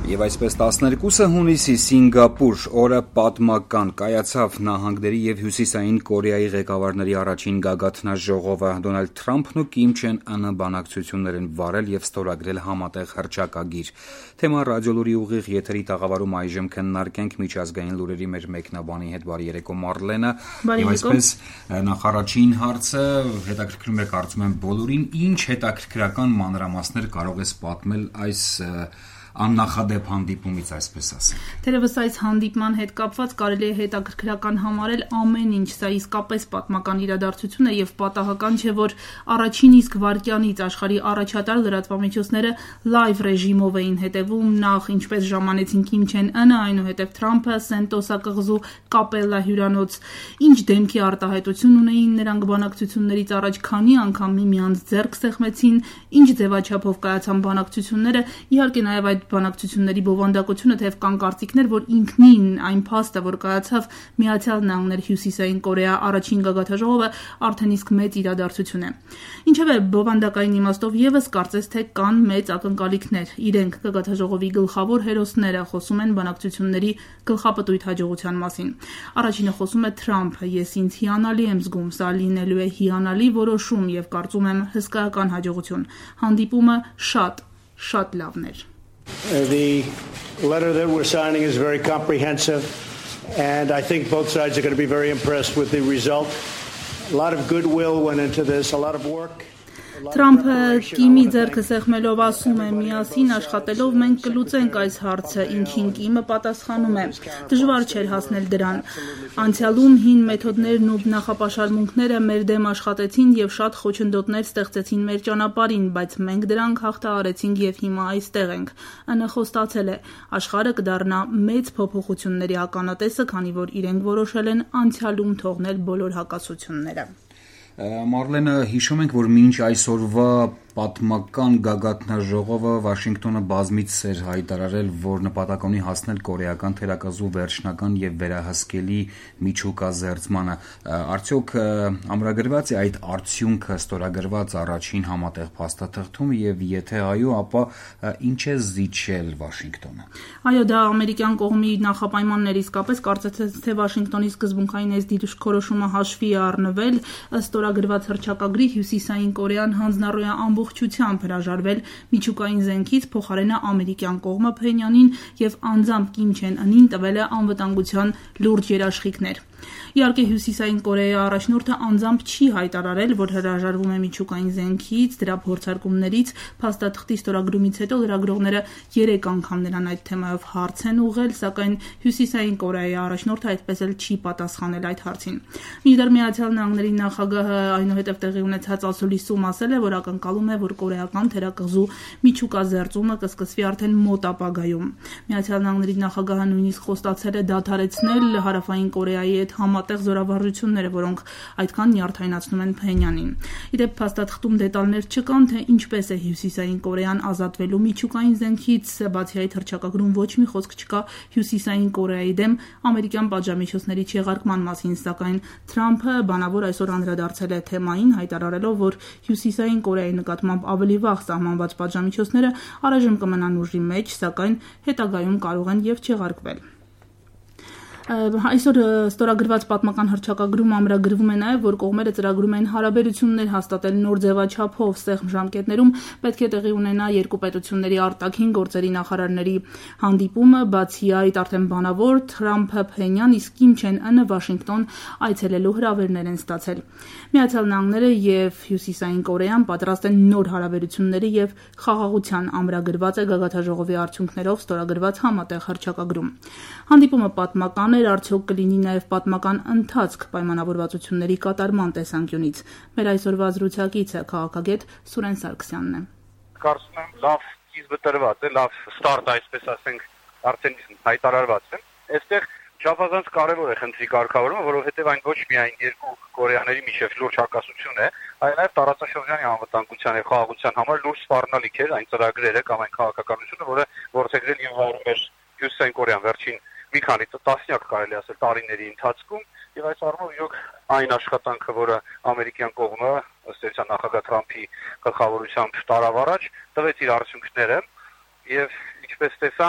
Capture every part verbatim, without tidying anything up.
Եվ այսպես տասներկուսը հունիսի Սինգապուր օրը պատմական կայացավ նահանգների եւ Հյուսիսային Կորեայի ղեկավարների առաջին գագաթնաժողովը։ Դոնալդ Թրամփն ու Կիմ Չեն Ընը բանակցություններ են վարել եւ ստորագրել համատեղ հռչակագիր։ Թեման ռադիոլուրի ուղիղ եթերի տաղավարում այժմ քննարկենք միջազգային լուրերի մեր մեկնաբանի հետ։ Բարի երեկո Մարլենը։ Եվ այսպես նախարարին հարցը հետաքրքրում է կարծում եմ բոլորին, ինչ հետաքրքրական մանրամասներ կարող ես պատմել այս աննախադեպ հանդիպումից, այսպես ասենք։ Թերևս այս հանդիպման հետ կապված կարելի է հետաքրքրական համարել ամեն ինչ, սա իսկապես պատմական իրադարձություն է եւ պատահական չէ, որ առաջին իսկ վայրկյանից աշխարհի առաջատար լրատվամիջոցները լայվ ռեժիմով էին հետևում, նախ ինչպես ժամանեցին Կիմ Չեն Ընը, այնուհետև Թրամփը, Սենտոսա կղզու Կապելլա հյուրանոց, ինչ դեմքի արտահայտություն ունեին նրանք բանակցություններից առաջ, քանի անգամ միմյանց ձեռք սեղմեցին, ինչ ձևաչափով կայացան բանակցությունները, իհարկե նաեւ այդ բանակցությունների բովանդակությունը, թեև կան կարծիքներ, որ ինքնին այն փաստը, որ կայացավ Միացյալ Նահանգներ Հյուսիսային Կորեա առաջին գագաթնաժողովը, արդեն իսկ մեծ իրադարձություն է։ Ինչևէ, բովանդակային իմաստով եւս կարծես թե կան մեծ ակնկալիքներ։ Իրենք գագաթնաժողովի գլխավոր հերոսները խոսում են բանակցությունների գլխապտույտ հաջողության մասին։ Առաջինը խոսում է Թրամփը, ես ինձ հիանալի եմ զգում, սա լինելու է հիանալի որոշում եւ կարծում եմ հսկայական հաջողություն։ Հանդիպումը շատ, շատ լավն էր։ The letter that we're signing is very comprehensive, and I think both sides are going to be very impressed with the result. A lot of goodwill went into this, a lot of work. Թրամփը Կիմի ձեռքը սեղմելով ասում է. միասին աշխատելով մենք կլուծենք այս հարցը, ինչին Կիմը պատասխանում է. դժվար չէր հասնել դրան։ Անցյալում հին մեթոդներն ու նախապաշարմունքները մեր դեմ աշխատեցին եւ շատ խոչընդոտներ ստեղծեցին մեր ճանապարհին, բայց մենք դրանք հաղթահարեցինք եւ հիմա այստեղ ենք։ Ընը խոստացել է. աշխարհը կդառնա մեծ փոփոխությունների ականատեսը, քանի որ իրենք որոշել են անցյալում թողնել բոլոր հակասությունները։ Մարլենը, հիշում ենք, որ մինչ այսօրվա պատմական գագաթնաժողովը Վաշինգտոնը բազմիցս էր հայտարարել, որ նպատակ ունի հասնել կորեական թերակղզու վերջնական եւ վերահսկելի միջուկազերծմանը։ Արդյոք ամրագրված է այդ արդյունքը ստորագրված առաջին համատեղ փաստաթղթում եւ եթե այո, ապա ինչ է զիջել Վաշինգտոնը։ Այո, դա ամերիկյան կողմի նախապայմաններ իսկապես կարծես թե Վաշինգտոնի սկզբունքային այս դիրքորոշումը հաշվի է առնվել, ստորագրված հռչակագրի Հյուսիսային Կորեան հանձնառու է ամբողջությամբ հրաժարվել միջուկային զենքից, փոխարենը ամերիկյան կողմը Փենյանին եւ անձամբ Կիմ Չեն Ընին տվել է անվտանգության լուրջ երաշխիքներ։ Իհարկե Հյուսիսային Կորեայի առաջնորդը անձամբ չի հայտարարել, որ հրաժարվում է միջուկային զենքից, դրա փորձարկումներից, փաստաթղթի ստորագրումից հետո լրագրողները երեք անգամ նրան այդ թեմայով հարց են ուղղել, սակայն Հյուսիսային Կորեայի առաջնորդը այդպես էլ չի պատասխանել այդ հարցին։ Մինչդեռ Միացյալ Նահանգների նախագահը այնուհետև տեղի ունեցած ասուլիսում ասել է, որ ակնկալում է, որ կորեական թերակղզու միջուկազերծումը կսկսվի արդեն մոտ ապագայում։ Միացյալ Նահանգների նախագահը նույնիսկ խոստացել է դադարեցնել Հարավային Կորեայի հետ համատեղ զորավարժությունները, որոնք այդքան նյարդայնացնում են Փենյանին։ Իդեպ փաստաթղթում դետալներ չկան, թե ինչպես է Հյուսիսային Կորեան ազատվելու միջուկային զենքից, բացի այդ հռչակագրում ոչ մի խոսք չկա Հյուսիսային Կորեայի դեմ ամերիկյան պատժամիջոցների չեղարկման մասին, սակայն Թրամփը բանավոր այսօր անդրադարձել է թեմային, հայտարարելով, որ Հյուսիսային Կորեայի նկատմամբ ավելի վաղ սահմանված պատժամիջոցները առայժմ կմնան ուժի մեջ, սակայն հետագայում կարող են եւ չեղարկվել։ Այսօր ստորագրված պատմական հռչակագրում ամրագրվում է նաև, որ կողմերը ծրագրում են հարաբերություններ հաստատել նոր ձևաչափով սեղմ ժամկետներում պետք է տեղի ունենա երկու պետությունների արտաքին գործերի նախարարների հանդիպումը, բացի այդ արդեն բանավոր Թրամփը Փենյան, իսկ Կիմ Չեն Ընը Վաշինգտոն այցելելու հրավերներ են ստացել։ Միացյալ Նահանգները եւ Հյուսիսային Կորեան պատրաստ են նոր հարաբերությունների եւ խաղաղության ամրագրված է գագաթնաժողովի արդյունքներով ստորագրված համատեղ հռչակագրում։ Հանդիպումը պատմական արդյոք կլինի նաև պատմական ընթացք պայմանավորվածությունների կատարման տեսանկյունից։ Մեր այսօրվա զրուցակիցը քաղաքագետ Սուրեն Սարգսյանն է։ Կարծում եմ լավ սկիզբը տրված է, լավ ստարտ, այսպես ասենք, արդեն հայտարարված է։ Այստեղ չափազանց կարևոր է խնդրի կարգավորումը, որովհետև այն ոչ միայն երկու կորեաների միջև լուրջ հակասություն է, այլ նաև տարածաշրջանի անվտանգության եւ խաղաղության համար լուրջ սպառնալիք էր այն ծրագրերը կամ այն քաղաքականությունը, որը որդեգրել եւ վարում էր Հյուսիսային Կորեան վերջին մի քանի տասնյակ կարելի ասել տարիների ընթացքում եւ այս առումով իրոք այն աշխատանքը, որը ամերիկյան կողմը ըստ էության նախագահ Թրամփի գլխավորությամբ տարավ առաջ տվեց իր արդյունքները եւ ինչպես տեսանք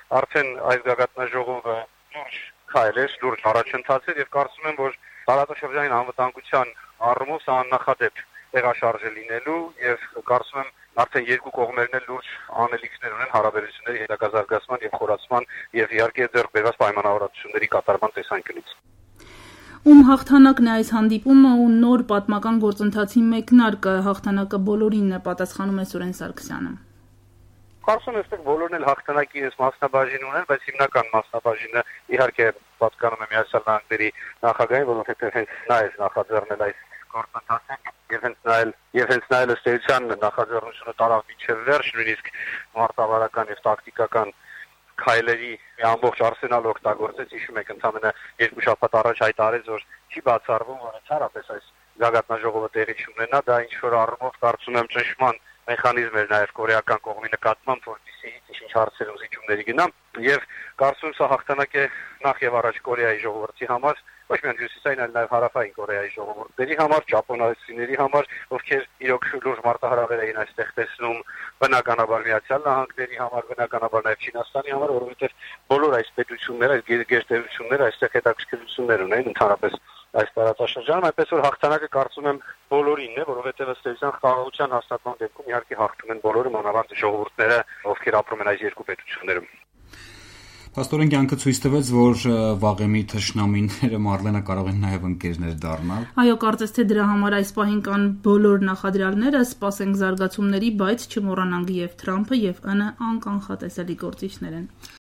արդեն այս գագաթնաժողովը լուրջ քայլ է, լուրջ առաջընթաց է եւ կարծում եմ, որ տարածաշրջանային անվտանգության առումով սա աննախադեպ տեղաշարժ է լինելու եւ կարծում եմ արդեն երկու կողմերն էլ լուրջ անելիքներ ունեն հարաբերությունների հետագազարգացման եւ խորացման եւ իհարկե ձեռք բերված պայմանավորվածությունների կատարման տեսանկյունից։ Ում հաղթանակն է այս հանդիպումը ու նոր պատմական գործընթացի մեկնարկը, հաղթանակը բոլորին է, պատասխանում է Սուրեն Սարգսյանը։ Կարծում եմ, այստեղ բոլորն էլ հաղթանակի իրենց մասնաբաժին ունեն, բայց հիմնական մասնաբաժինը իհարկե պատկանում է Միացյալ Նահանգների նախագահին, որովհետեւ հենց նա է նախաձեռնել այս գործընթացը եւ հենց նա էլ եւ հենց նա էլ ըստ էության նախաձեռնությունը տարավ մինչեւ վերջ, նույնիսկ մարտավարական եւ տակտիկական քայլերի մի ամբողջ արսենալ օգտագործեց, հիշում եք, ընդամենը երկու շաբաթ առաջ հայտարարեց, որ չի բացառվում, որ ընդհանրապես այս գագաթնաժողովը տեղի չունենա, դա ինչ որ առումով կարծում եմ ճնշման մեխանիզմ էր նաև կորեական կողմի նկատմամբ, որպեսզի ինչ հարցերում զիջումների գնա, եւ կարծում եմ սա հաղթանակ է նախ եւ առաջ Կորեայի ժողովրդի համար, ոչ միայն հյուսիսային, այլ նաև հարավային Կորեայի ժողովուրդների համար, ճապոնացիների համար, ովքեր իրոք լուրջ մարտահրավեր էին այստեղ տեսնում, բնականաբար Միացյալ Նահանգների համար, բնականաբար նաև Չինաստանի համար, որովհետև բոլոր այս պետությունները, այս գերտերությունները այստեղ հետաքրքրություններ ունեն ընդհանրապես այս տարածաշրջանում, այնպես որ հաղթանակը կարծում եմ բոլորինն է, որովհետև ըստ էության խաղաղության հաստատման դեպքում իհարկե հաղթում են բոլորը, մանավանդ ժողովուրդները, ովքեր ապրում են այս երկու պետություններում։ Փաստորեն կյանքը ցույց տվեց, որ վաղեմի թշնամիները Մարլենը կարող են նաև ընկերներ դառնալ։ Այո, կարծես թե դրա համար այս պահին կան բոլոր նախադրյալները, սպասենք զարգացումների, բայց չմոռանանք եւ Թրամփը եւ ԸՆ անկանխատեսելի գործիչներ են։